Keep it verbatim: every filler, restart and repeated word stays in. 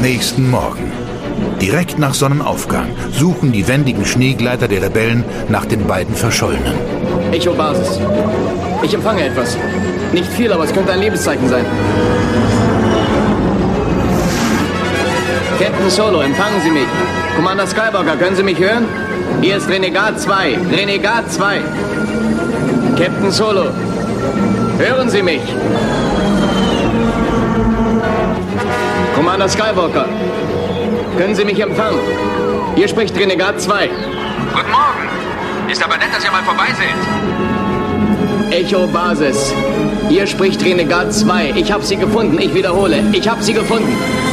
nächsten Morgen. Direkt nach Sonnenaufgang suchen die wendigen Schneegleiter der Rebellen nach den beiden Verschollenen. Echo Basis. Ich empfange etwas. Nicht viel, aber es könnte ein Lebenszeichen sein. Captain Solo, empfangen Sie mich. Commander Skywalker, können Sie mich hören? Hier ist Renegat zwei. Renegat zwei. Captain Solo, hören Sie mich? Commander Skywalker, können Sie mich empfangen? Hier spricht Renegat zwei. Guten Morgen. Ist aber nett, dass ihr mal vorbei seid. Echo Basis. Hier spricht Renegat zwei. Ich habe Sie gefunden. Ich wiederhole. Ich habe Sie gefunden.